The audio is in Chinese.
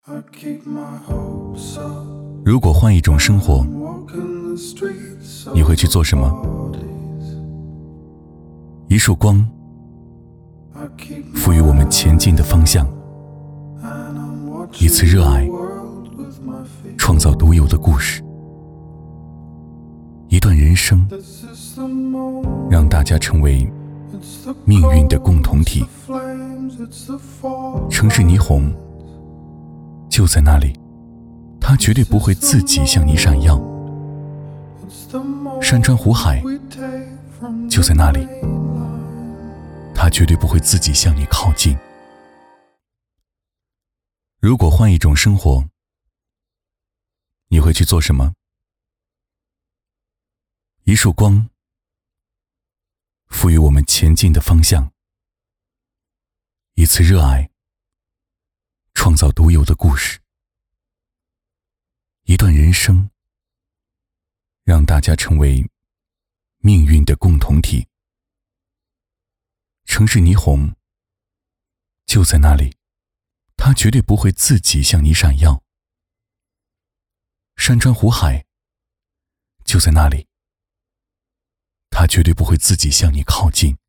如果换一种生活，你会去做什么？一束光，赋予我们前进的方向；一次热爱，创造独有的故事；一段人生，让大家成为命运的共同体。城市霓虹就在那里，它绝对不会自己向你闪耀。山川湖海就在那里，它绝对不会自己向你靠近。如果换一种生活，你会去做什么？一束光，赋予我们前进的方向；一次热爱，创造独有的故事；一段人生，让大家成为命运的共同体。城市霓虹就在那里，它绝对不会自己向你闪耀。山川湖海就在那里，它绝对不会自己向你靠近。